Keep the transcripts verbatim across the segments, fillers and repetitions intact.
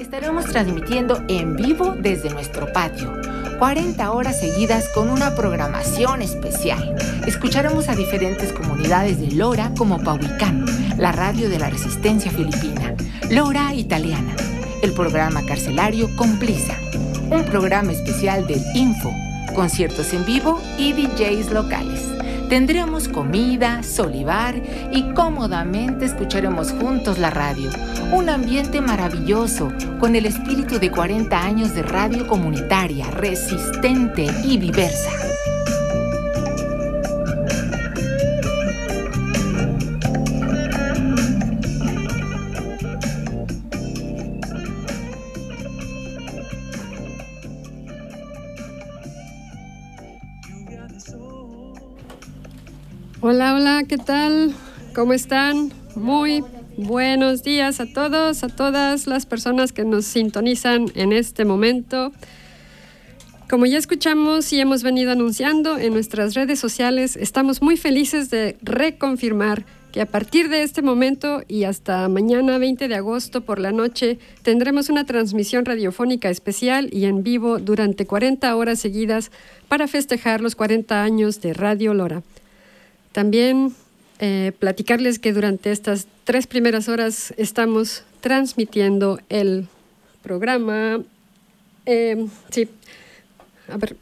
Estaremos transmitiendo en vivo desde nuestro patio, cuarenta horas seguidas con una programación especial. Escucharemos a diferentes comunidades de Lora como Pauicán, la radio de la resistencia filipina, Lora Italiana, el programa carcelario Compliza, un programa especial del Info, conciertos en vivo y D Js locales. Tendremos comida, solivar y cómodamente escucharemos juntos la radio. Un ambiente maravilloso con el espíritu de cuarenta años de radio comunitaria, resistente y diversa. Hola, hola, ¿qué tal? ¿Cómo están? Muy buenos días a todos, a todas las personas que nos sintonizan en este momento. Como ya escuchamos y hemos venido anunciando en nuestras redes sociales, estamos muy felices de reconfirmar que a partir de este momento y hasta mañana veinte de agosto por la noche tendremos una transmisión radiofónica especial y en vivo durante cuarenta horas seguidas para festejar los cuarenta años de Radio Lora. También eh, platicarles que durante estas tres primeras horas estamos transmitiendo el programa. Eh, sí, a ver.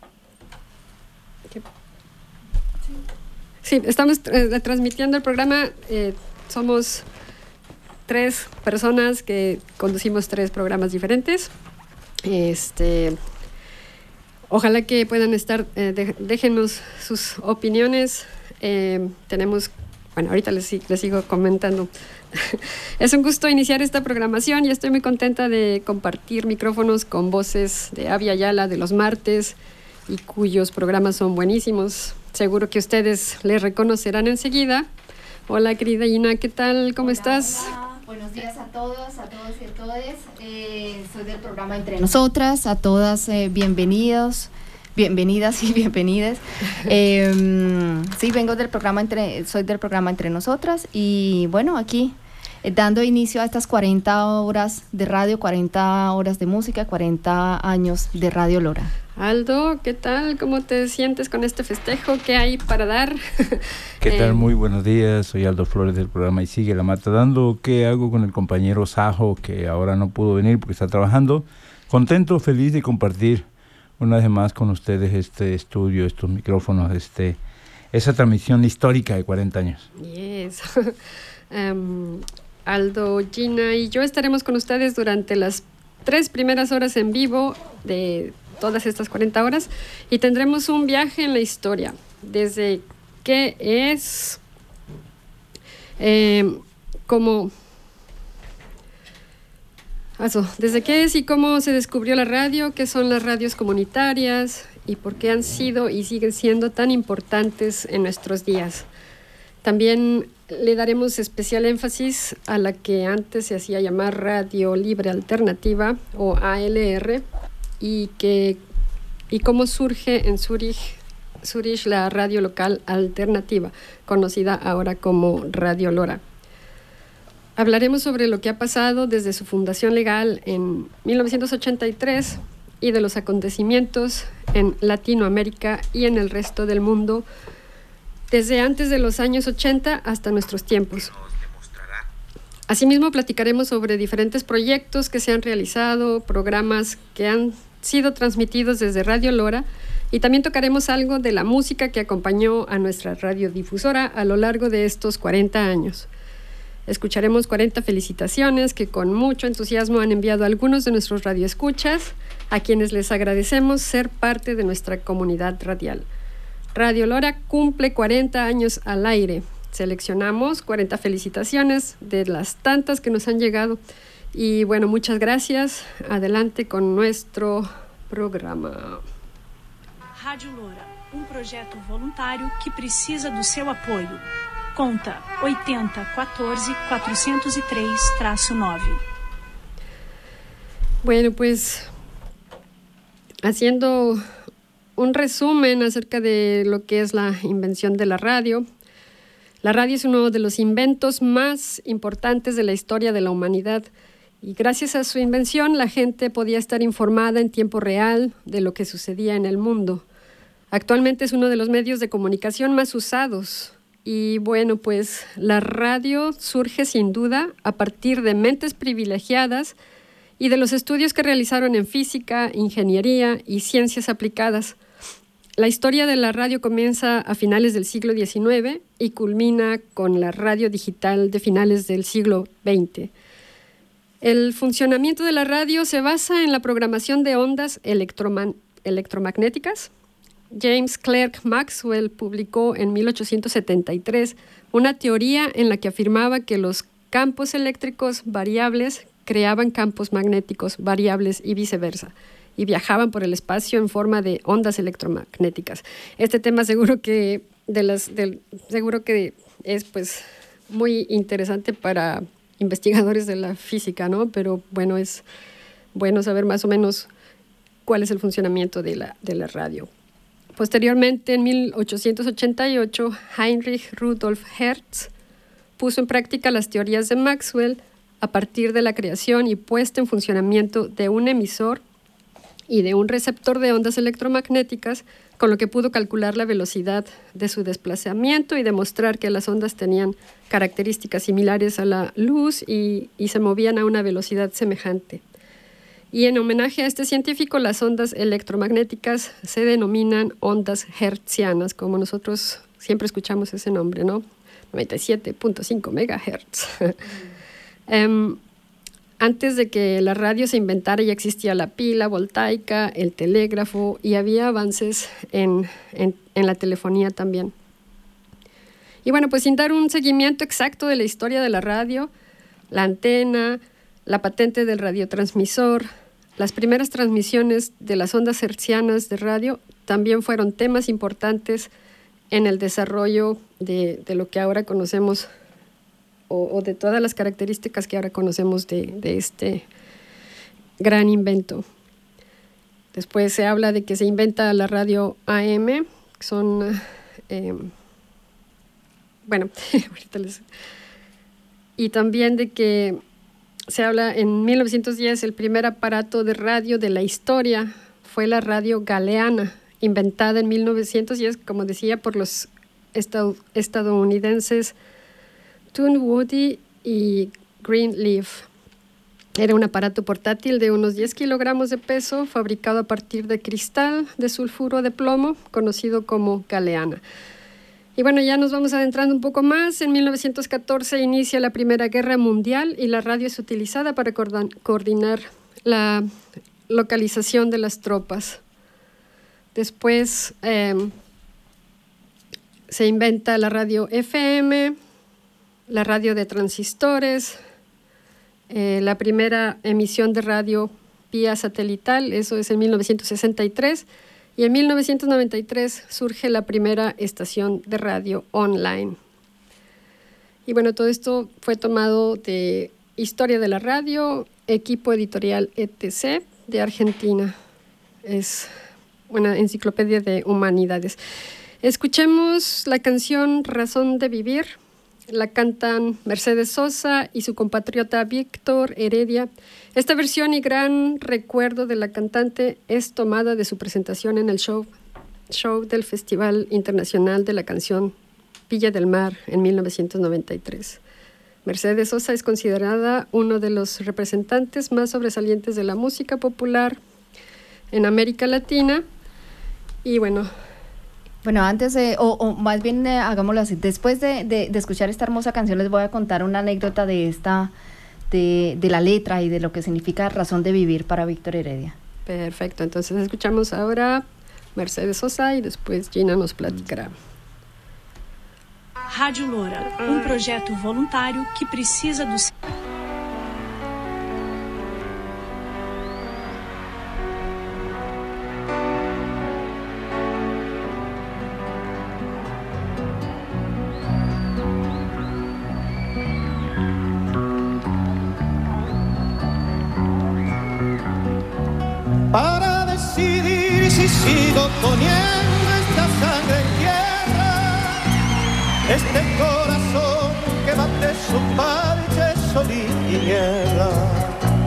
Sí, estamos eh, transmitiendo el programa. Eh, somos tres personas que conducimos tres programas diferentes. Este, ojalá que puedan estar, eh, de, déjenos sus opiniones. Eh, tenemos, bueno, ahorita les, les sigo comentando. Es un gusto iniciar esta programación y estoy muy contenta de compartir micrófonos con voces de Abby Ayala de los martes y cuyos programas son buenísimos. Seguro que ustedes les reconocerán enseguida. Hola, querida Ina, ¿qué tal? ¿Cómo hola, estás? Hola. Buenos días a todos, a todos y a todes. Eh, soy del programa Entre Nosotras, a todas eh, bienvenidos. Bienvenidas y bienvenidas. Eh, sí, vengo del programa entre, soy del programa Entre Nosotras y bueno, aquí eh, dando inicio a estas cuarenta horas de radio, cuarenta horas de música, cuarenta años de Radio Lora. Aldo, ¿qué tal? ¿Cómo te sientes con este festejo? ¿Qué hay para dar? ¿Qué tal? Muy buenos días, soy Aldo Flores del programa Y Sigue la Mata Dando. ¿Qué hago con el compañero Sajo, que ahora no pudo venir porque está trabajando? Contento, feliz de compartir una vez más con ustedes este estudio, estos micrófonos, este, esa transmisión histórica de cuarenta años. Yes. um, Aldo, Gina y yo estaremos con ustedes durante las tres primeras horas en vivo de todas estas cuarenta horas y tendremos un viaje en la historia, desde qué es, eh, como... Eso, desde qué es y cómo se descubrió la radio, qué son las radios comunitarias y por qué han sido y siguen siendo tan importantes en nuestros días. También le daremos especial énfasis a la que antes se hacía llamar Radio Libre Alternativa o A L R y, que, y cómo surge en Zurich, Zurich la radio local alternativa, conocida ahora como Radio Lora. Hablaremos sobre lo que ha pasado desde su fundación legal en mil novecientos ochenta y tres y de los acontecimientos en Latinoamérica y en el resto del mundo desde antes de los años ochenta hasta nuestros tiempos. Asimismo, platicaremos sobre diferentes proyectos que se han realizado, programas que han sido transmitidos desde Radio Lora y también tocaremos algo de la música que acompañó a nuestra radiodifusora a lo largo de estos cuarenta años. Escucharemos cuarenta felicitaciones que con mucho entusiasmo han enviado algunos de nuestros radioescuchas, a quienes les agradecemos ser parte de nuestra comunidad radial. Radio Lora cumple cuarenta años al aire. Seleccionamos cuarenta felicitaciones de las tantas que nos han llegado. Y bueno, muchas gracias. Adelante con nuestro programa. Radio Lora, um projeto voluntário que precisa do seu apoio. Conta oitenta, catorze, cuatrocientos y tres, nueve. Bueno, pues haciendo un resumen acerca de lo que es la invención de la radio. La radio es uno de los inventos más importantes de la historia de la humanidad Y gracias a su invención, la gente podía estar informada en tiempo real de lo que sucedía en el mundo. Actualmente es uno de los medios de comunicación más usados. Y bueno, pues la radio surge sin duda a partir de mentes privilegiadas y de los estudios que realizaron en física, ingeniería y ciencias aplicadas. La historia de la radio comienza a finales del siglo diecinueve y culmina con la radio digital de finales del siglo veinte. El funcionamiento de la radio se basa en la programación de ondas electroma- electromagnéticas. James Clerk Maxwell publicó en mil ochocientos setenta y tres una teoría en la que afirmaba que los campos eléctricos variables creaban campos magnéticos variables y viceversa, y viajaban por el espacio en forma de ondas electromagnéticas. Este tema seguro que, de las, del, seguro que es pues, muy interesante para investigadores de la física, ¿no? Pero bueno, es bueno saber más o menos cuál es el funcionamiento de la, de la radio. Posteriormente, en mil ochocientos ochenta y ocho, Heinrich Rudolf Hertz puso en práctica las teorías de Maxwell a partir de la creación y puesta en funcionamiento de un emisor y de un receptor de ondas electromagnéticas, con lo que pudo calcular la velocidad de su desplazamiento y demostrar que las ondas tenían características similares a la luz y, y se movían a una velocidad semejante. Y en homenaje a este científico, las ondas electromagnéticas se denominan ondas hertzianas, como nosotros siempre escuchamos ese nombre, ¿no? noventa y siete punto cinco megahertz. um, Antes de que la radio se inventara ya existía la pila voltaica, el telégrafo y había avances en, en, en la telefonía también. Y bueno, pues sin dar un seguimiento exacto de la historia de la radio, la antena, la patente del radiotransmisor, las primeras transmisiones de las ondas hertzianas de radio también fueron temas importantes en el desarrollo de, de lo que ahora conocemos O, o de todas las características que ahora conocemos de, de este gran invento. Después se habla de que se inventa la radio A M, que son, eh, bueno, ahorita les... Y también de que se habla en mil novecientos diez, el primer aparato de radio de la historia fue la radio galeana, inventada en mil novecientos diez, como decía, por los estad- estadounidenses Tunwoody y Greenleaf. Era un aparato portátil de unos diez kilogramos de peso, fabricado a partir de cristal de sulfuro de plomo, conocido como galeana. Y bueno, ya nos vamos adentrando un poco más. En mil novecientos catorce inicia la Primera Guerra Mundial y la radio es utilizada para coordinar la localización de las tropas. Después eh, se inventa la radio F M, la radio de transistores, eh, la primera emisión de radio vía satelital, eso es en mil novecientos sesenta y tres, y en mil novecientos noventa y tres surge la primera estación de radio online. Y bueno, todo esto fue tomado de Historia de la Radio, Equipo Editorial etcétera de Argentina. Es una enciclopedia de humanidades. Escuchemos la canción Razón de Vivir. La cantan Mercedes Sosa y su compatriota Víctor Heredia. Esta versión y gran recuerdo de la cantante es tomada de su presentación en el show, show del Festival Internacional de la Canción Villa del Mar en mil novecientos noventa y tres. Mercedes Sosa es considerada uno de los representantes más sobresalientes de la música popular en América Latina. Y bueno... Bueno, antes, de, o, o más bien eh, hagámoslo así, después de, de, de escuchar esta hermosa canción les voy a contar una anécdota de esta, de, de la letra y de lo que significa Razón de Vivir para Víctor Heredia. Perfecto, entonces escuchamos ahora Mercedes Sosa y después Gina nos platicará. Rádio Loura, um projeto voluntário que precisa do... Para decidir si sigo poniendo esta sangre en tierra, este corazón que bate su parche sol y tiniebla.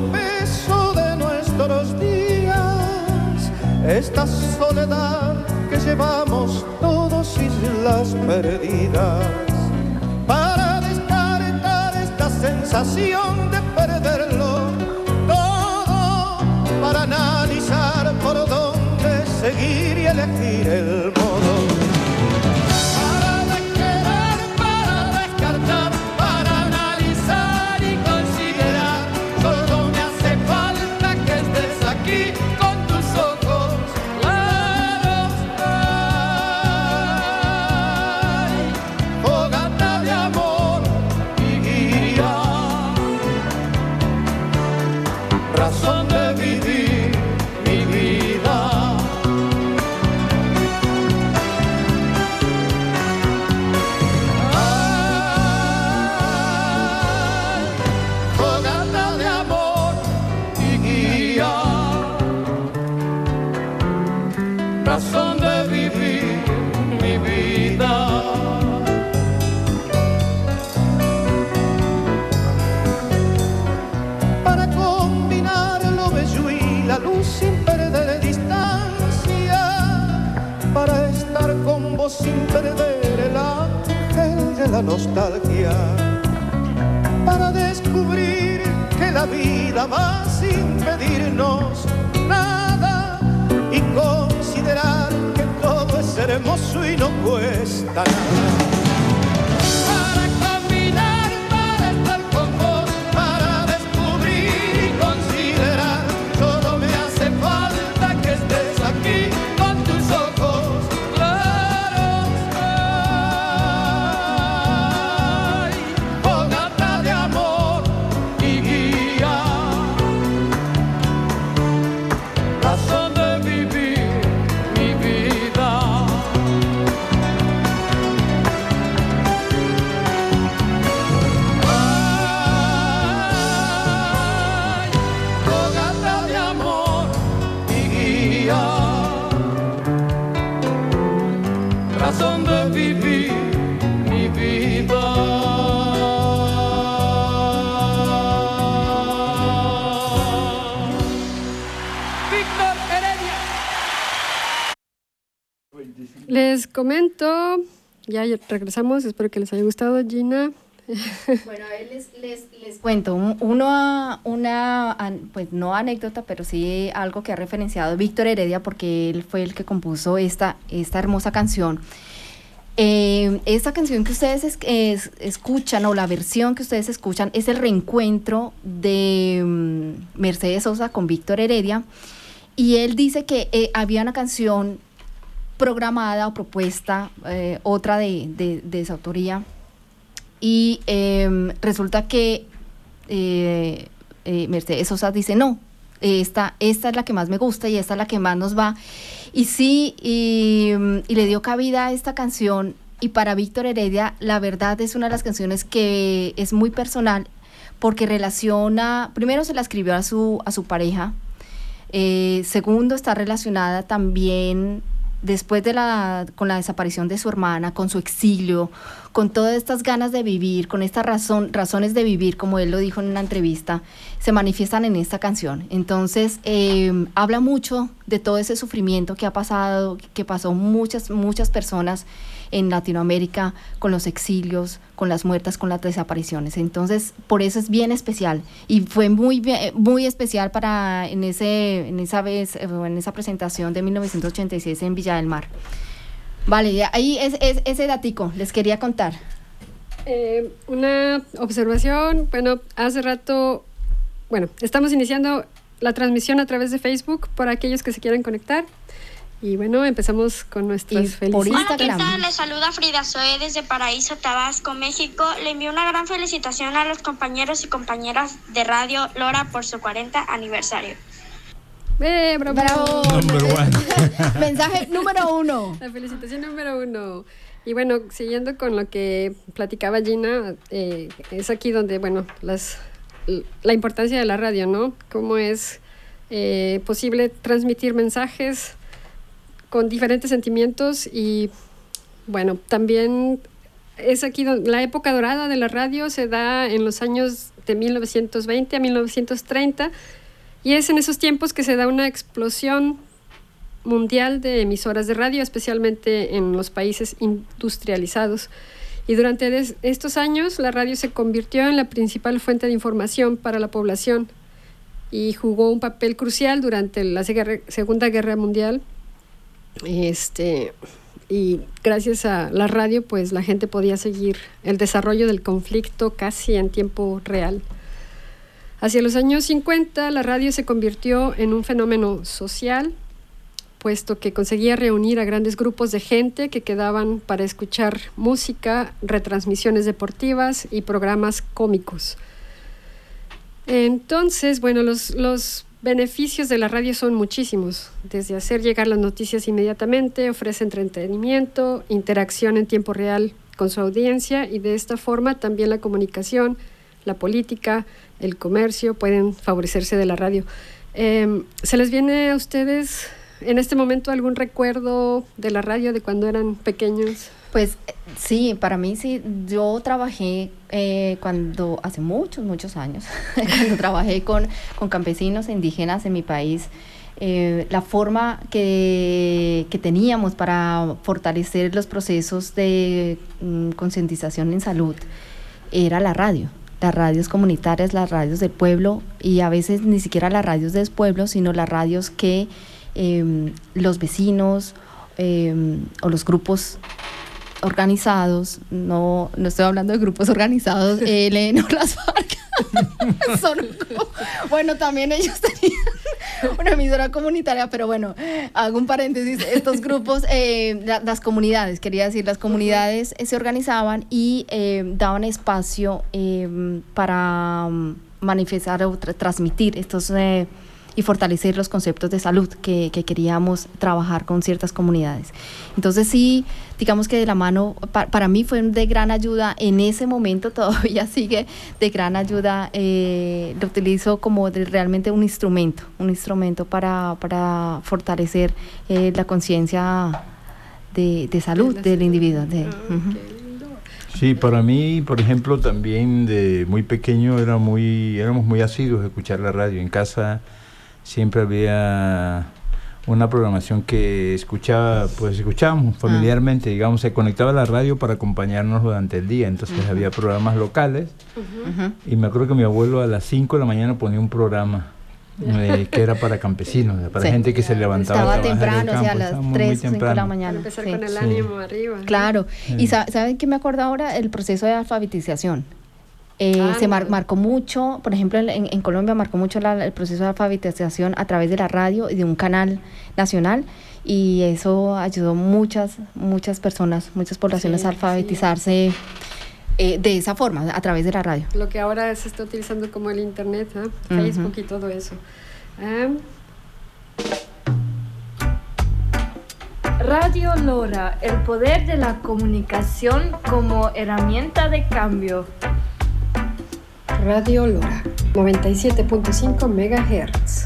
peso de nuestros días, esta soledad que llevamos todos islas perdidas, para descartar esta sensación de perderlo todo, para analizar por dónde seguir y elegir el modo. Razón de vivir mi vida. Para combinar lo bello y la luz sin perder distancia, para estar con vos sin perder el ángel de la nostalgia, para descubrir que la vida va sin pedirnos nada y considerar que todo es hermoso y no cuesta nada. Para caminar, para estar con vos, para descubrir y considerar, solo me hace falta que estés aquí con tus ojos claros. Ay, fogata de amor y guía, razón de razón de vivir mi vida. Víctor Heredia. Les comento, ya regresamos, espero que les haya gustado, Gina. Bueno, a ver, les, les, les cuento uno, una, pues no anécdota, pero sí algo que ha referenciado Víctor Heredia, porque él fue el que compuso esta, esta hermosa canción. Eh, esta canción que ustedes es, es, escuchan, o la versión que ustedes escuchan, es el reencuentro de um, Mercedes Sosa con Víctor Heredia, y él dice que eh, había una canción programada o propuesta, eh, otra de, de, de su autoría, y eh, resulta que eh, eh, Mercedes Sosa dice no, esta, esta es la que más me gusta y esta es la que más nos va, y sí, y, y le dio cabida a esta canción. Y para Víctor Heredia, la verdad, es una de las canciones que es muy personal, porque relaciona, primero se la escribió a su, a su pareja, eh, segundo está relacionada también después de la, con la desaparición de su hermana, con su exilio, con todas estas ganas de vivir, con estas razón, razones de vivir, como él lo dijo en una entrevista, se manifiestan en esta canción. Entonces, eh, habla mucho de todo ese sufrimiento que ha pasado, que pasó muchas, muchas personas en Latinoamérica, con los exilios, con las muertas, con las desapariciones. Entonces, por eso es bien especial, y fue muy, muy especial para en, ese, en esa vez, en esa presentación de mil novecientos ochenta y seis en Villa del Mar. Vale, ahí es, es ese datico les quería contar. Eh, una observación, bueno, hace rato, bueno, estamos iniciando la transmisión a través de Facebook para aquellos que se quieran conectar. Y bueno, empezamos con nuestras felicitaciones. Hola, ¿qué tal? Les saluda Frida Zoe desde Paraíso, Tabasco, México. Le envío una gran felicitación a los compañeros y compañeras de Radio Lora por su cuarenta aniversario. ¡Eh, bravo! ¡Bravo! Number one. Mensaje número uno. La felicitación número uno. Y bueno, siguiendo con lo que platicaba Gina, eh, es aquí donde, bueno, las, la importancia de la radio, ¿no? Cómo es eh, posible transmitir mensajes con diferentes sentimientos. Y bueno, también es aquí donde la época dorada de la radio se da en los años de mil novecientos veinte a mil novecientos treinta, y es en esos tiempos que se da una explosión mundial de emisoras de radio, especialmente en los países industrializados. Y durante des- estos años la radio se convirtió en la principal fuente de información para la población y jugó un papel crucial durante la seg- Segunda Guerra Mundial. Este, y gracias a la radio, pues la gente podía seguir el desarrollo del conflicto casi en tiempo real. Hacia los años cincuenta, la radio se convirtió en un fenómeno social, puesto que conseguía reunir a grandes grupos de gente que quedaban para escuchar música, retransmisiones deportivas y programas cómicos. Entonces, bueno, los, los beneficios de la radio son muchísimos, desde hacer llegar las noticias inmediatamente, ofrece entretenimiento, interacción en tiempo real con su audiencia, y de esta forma también la comunicación, la política, el comercio pueden favorecerse de la radio. Eh, ¿Se les viene a ustedes en este momento algún recuerdo de la radio de cuando eran pequeños? Pues sí, para mí sí. Yo trabajé eh, cuando, hace muchos, muchos años, cuando trabajé con, con campesinos e indígenas en mi país, eh, la forma que, que teníamos para fortalecer los procesos de mm, concientización en salud era la radio. Las radios comunitarias, las radios del pueblo, y a veces ni siquiera las radios del pueblo, sino las radios que eh, los vecinos eh, o los grupos organizados, no, no estoy hablando de grupos organizados, E L N o las FARC, son, bueno, también ellos tenían una emisora comunitaria, pero bueno, hago un paréntesis, estos grupos, eh, la, las comunidades, quería decir, las comunidades eh, se organizaban y eh, daban espacio eh, para um, manifestar o tra- transmitir estos eh, y fortalecer los conceptos de salud que, que queríamos trabajar con ciertas comunidades. Entonces sí, digamos que de la mano, pa, para mí fue de gran ayuda en ese momento, todavía sigue de gran ayuda, eh, lo utilizo como de realmente un instrumento, un instrumento para, para fortalecer eh, la conciencia de, de salud del salud. individuo. De, oh, uh-huh. Sí, para mí, por ejemplo, también de muy pequeño era muy, éramos muy asiduos a escuchar la radio. En casa siempre había una programación que escuchaba, pues escuchábamos familiarmente, ah. digamos, se conectaba a la radio para acompañarnos durante el día, entonces uh-huh. había programas locales, uh-huh. y me acuerdo que mi abuelo a las cinco de la mañana ponía un programa eh, que era para campesinos, para sí. gente que se levantaba estaba a temprano, campo, o sea, a las tres o cinco de la mañana. Para empezar sí. con el sí. ánimo arriba. Claro, sí. y sa- ¿saben qué me acuerdo ahora? El proceso de alfabetización. Eh, ah, se mar- marcó mucho, por ejemplo, en, en Colombia marcó mucho la, el proceso de alfabetización a través de la radio y de un canal nacional, y eso ayudó muchas, muchas personas, muchas poblaciones sí, a alfabetizarse sí. eh, de esa forma, a través de la radio. Lo que ahora se está utilizando como el internet, ¿eh? Facebook uh-huh. y todo eso. Um. Radio Lora, el poder de la comunicación como herramienta de cambio. Radio Lora, noventa y siete punto cinco megahertz.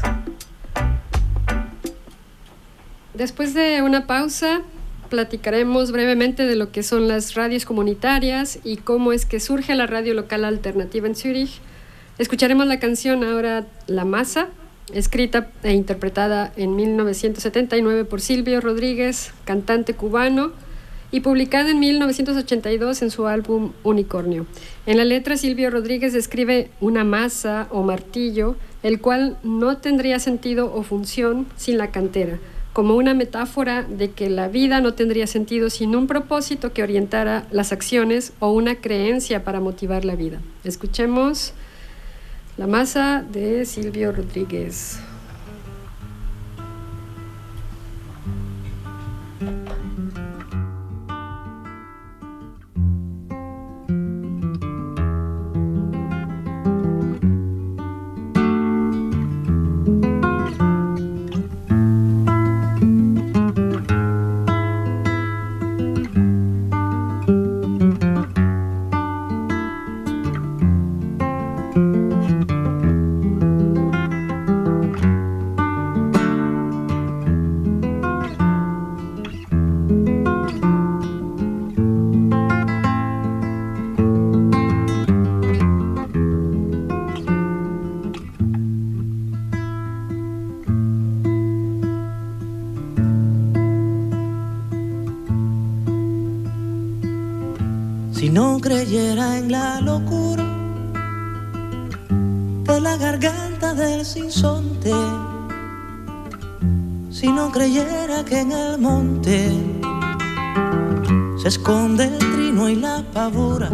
Después de una pausa, platicaremos brevemente de lo que son las radios comunitarias y cómo es que surge la radio local alternativa en Zúrich. Escucharemos la canción ahora La Masa, escrita e interpretada en mil novecientos setenta y nueve por Silvio Rodríguez, cantante cubano, y publicada en mil novecientos ochenta y dos en su álbum Unicornio. En la letra, Silvio Rodríguez describe una masa o martillo, el cual no tendría sentido o función sin la cantera, como una metáfora de que la vida no tendría sentido sin un propósito que orientara las acciones o una creencia para motivar la vida. Escuchemos La Masa de Silvio Rodríguez. si no creyera en la locura de la garganta del sinsonte, si no creyera que en el monte se esconde el trino y la pavura,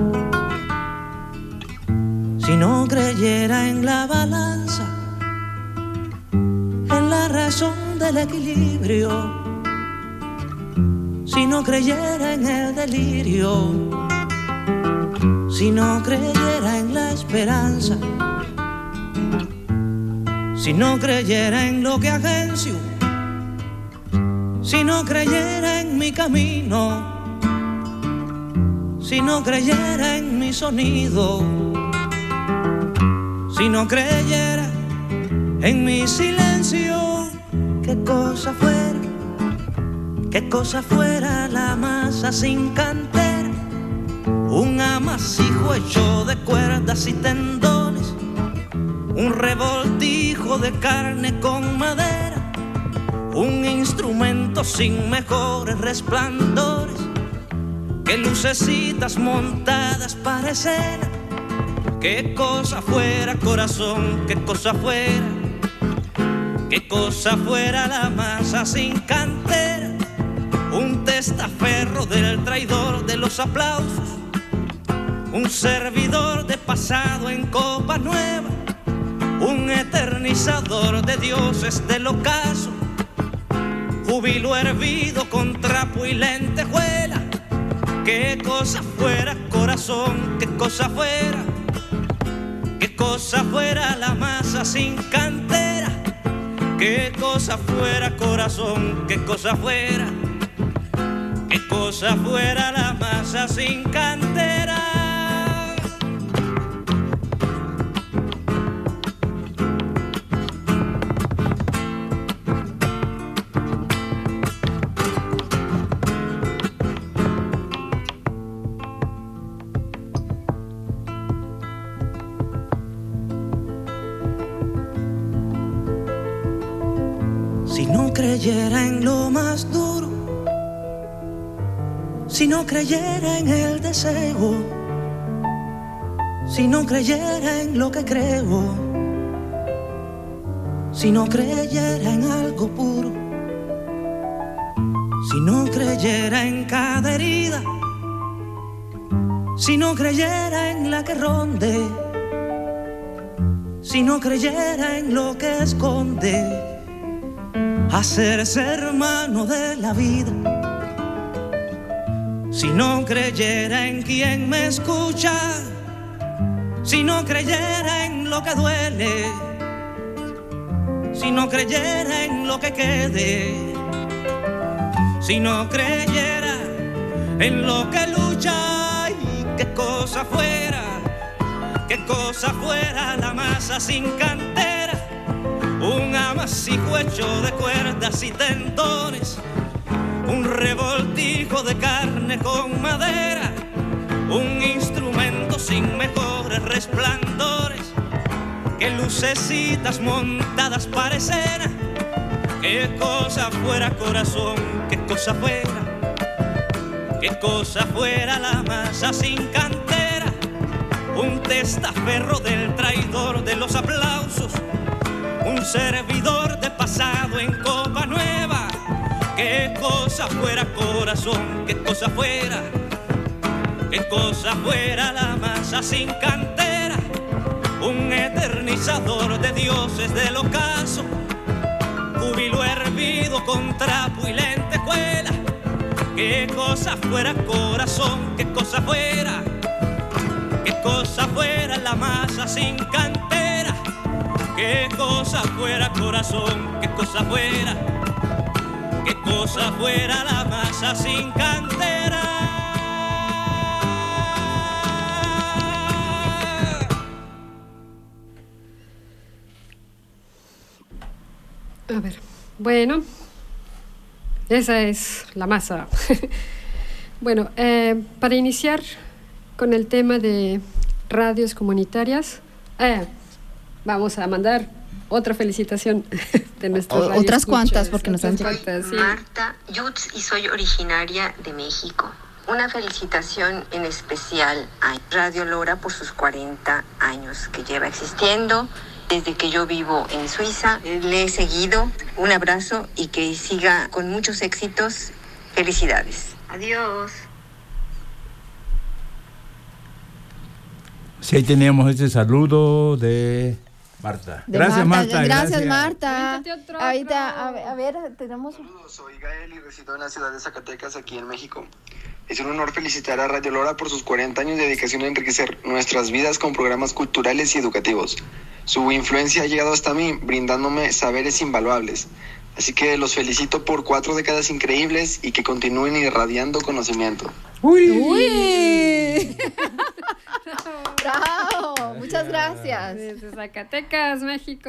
si no creyera en la balanza, en la razón del equilibrio, si no creyera en el delirio, si no creyera en la esperanza, si no creyera en lo que agencio, si no creyera en mi camino, si no creyera en mi sonido, si no creyera en mi silencio, qué cosa fuera, qué cosa fuera la masa sin cantera, un amasijo hecho de cuerdas y tendones, un revoltijo de carne con madera, un instrumento sin mejores resplandores que lucecitas montadas para escena. Qué cosa fuera, corazón, qué cosa fuera, qué cosa fuera la masa sin cantera, un testaferro del traidor de los aplausos, un servidor de pasado en copa nueva, un eternizador de dioses del ocaso, júbilo hervido con trapo y lentejuela. Qué cosa fuera, corazón, qué cosa fuera, qué cosa fuera la masa sin cantera, qué cosa fuera, corazón, qué cosa fuera, qué cosa fuera la masa sin cantera. Si no creyera en lo más duro, si no creyera en el deseo, si no creyera en lo que creo, si no creyera en algo puro, si no creyera en cada herida, si no creyera en la que ronde, si no creyera en lo que esconde, hacerse hermano de la vida, si no creyera en quien me escucha, si no creyera en lo que duele, si no creyera en lo que quede, si no creyera en lo que lucha, y qué cosa fuera, qué cosa fuera la masa sin cantera, un amasijo hecho de cuerdas y tendones, un revoltijo de carne con madera, un instrumento sin mejores resplandores que lucecitas montadas para escena. Qué cosa fuera, corazón, qué cosa fuera, qué cosa fuera la masa sin cantera, un testaferro del traidor de los aplausos, un servidor de pasado en copa nueva. Qué cosa fuera, corazón, qué cosa fuera, qué cosa fuera la masa sin cantera, un eternizador de dioses del ocaso, júbilo hervido con trapo y lentejuela. Qué cosa fuera, corazón, qué cosa fuera, qué cosa fuera la masa sin cantera, qué cosa fuera, corazón, qué cosa fuera, qué cosa fuera la masa sin cantera. A ver, bueno, esa es la masa. Bueno, eh, para iniciar con el tema de radios comunitarias, eh, vamos a mandar otra felicitación de nuestras o, Otras cuantas, porque nos han llegado. Soy Marta Yutz y soy originaria de México. Una felicitación en especial a Radio Lora por sus cuarenta años que lleva existiendo. Desde que yo vivo en Suiza, le he seguido. Un abrazo y que siga con muchos éxitos. Felicidades. Adiós. Sí, ahí teníamos ese saludo de Marta. De gracias, Marta. Marta. Gracias, Marta. Otro, Ahorita, otro. a ver, a ver, tenemos... Soy Gael y resido en la ciudad de Zacatecas, aquí en México. Es un honor felicitar a Radio Lora por sus cuarenta años de dedicación a enriquecer nuestras vidas con programas culturales y educativos. Su influencia ha llegado hasta mí, brindándome saberes invaluables. Así que los felicito por cuatro décadas increíbles y que continúen irradiando conocimiento. ¡Uy! ¡Uy! ¡Bravo! Muchas gracias. Desde Zacatecas, México.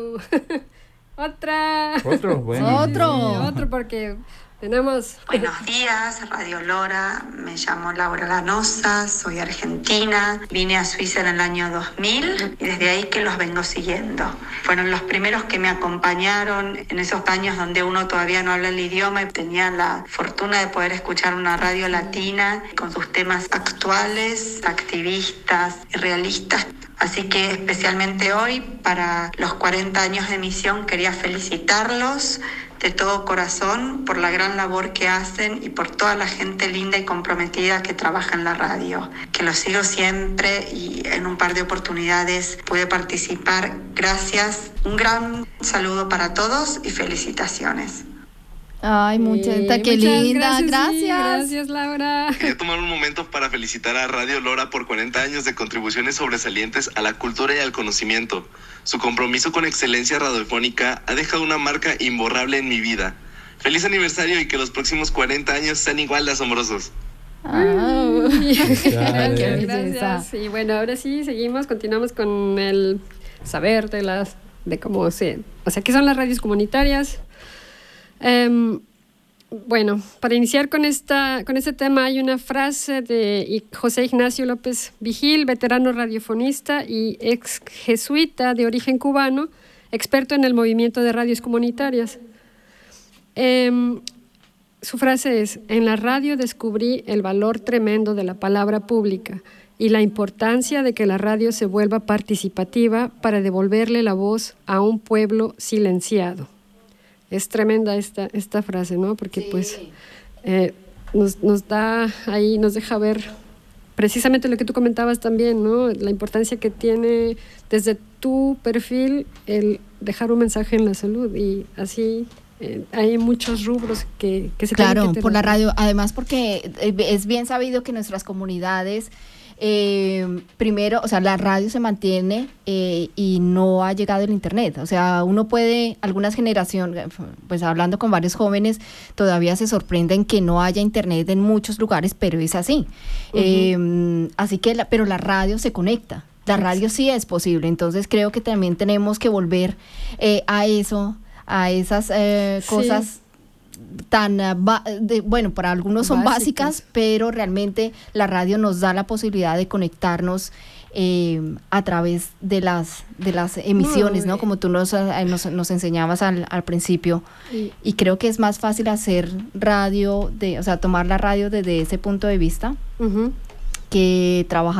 Otra. Otro, bueno. Otro. Sí, otro porque tenemos... Buenos días, Radio Lora. Me llamo Laura Lanosa, soy argentina. Vine a Suiza en el año dos mil y desde ahí que los vengo siguiendo. Fueron los primeros que me acompañaron en esos años donde uno todavía no habla el idioma y tenía la fortuna de poder escuchar una radio latina con sus temas actuales, activistas y realistas. Así que especialmente hoy, para los cuarenta años de emisión, quería felicitarlos de todo corazón por la gran labor que hacen y por toda la gente linda y comprometida que trabaja en la radio. Que los sigo siempre y en un par de oportunidades pude participar. Gracias. Un gran saludo para todos y felicitaciones. Ay, muchas, Sí, qué muchas linda, gracias. gracias. Sí, gracias, Laura. Quería tomar un momento para felicitar a Radio Lora por cuarenta años de contribuciones sobresalientes a la cultura y al conocimiento. Su compromiso con excelencia radiofónica ha dejado una marca imborrable en mi vida. Feliz aniversario y que los próximos cuarenta años sean igual de asombrosos. Oh. Gracias, gracias. Y bueno, ahora sí, seguimos, continuamos con el saber de las, de cómo se, o sea, qué son las radios comunitarias. Um, bueno, para iniciar con esta, con este tema hay una frase de José Ignacio López Vigil, veterano radiofonista y ex jesuita de origen cubano, experto en el movimiento de radios comunitarias. Um, su frase es: en la radio descubrí el valor tremendo de la palabra pública y la importancia de que la radio se vuelva participativa para devolverle la voz a un pueblo silenciado. Es tremenda esta, esta frase, ¿no? Porque sí. pues eh, nos, nos da ahí, nos deja ver precisamente lo que tú comentabas también, ¿no? La importancia que tiene desde tu perfil el dejar un mensaje en la salud y así eh, hay muchos rubros que, que se claro, tienen que por la radio, además porque es bien sabido que nuestras comunidades Eh, primero, o sea, la radio se mantiene eh, y no ha llegado el internet. O sea, uno puede, algunas generaciones, pues hablando con varios jóvenes, todavía se sorprenden que no haya internet en muchos lugares, pero es así. Uh-huh. Eh, así que, la, pero la radio se conecta. La radio sí es posible. Entonces creo que también tenemos que volver eh, a eso, a esas eh, cosas. Sí. tan uh, de, bueno, para algunos son básicas. básicas, pero realmente la radio nos da la posibilidad de conectarnos eh, a través de las de las emisiones, ¿no? Como tú nos, nos, nos enseñabas al, al principio. Sí. Y creo que es más fácil hacer radio, de, o sea, tomar la radio desde ese punto de vista, uh-huh. que trabajar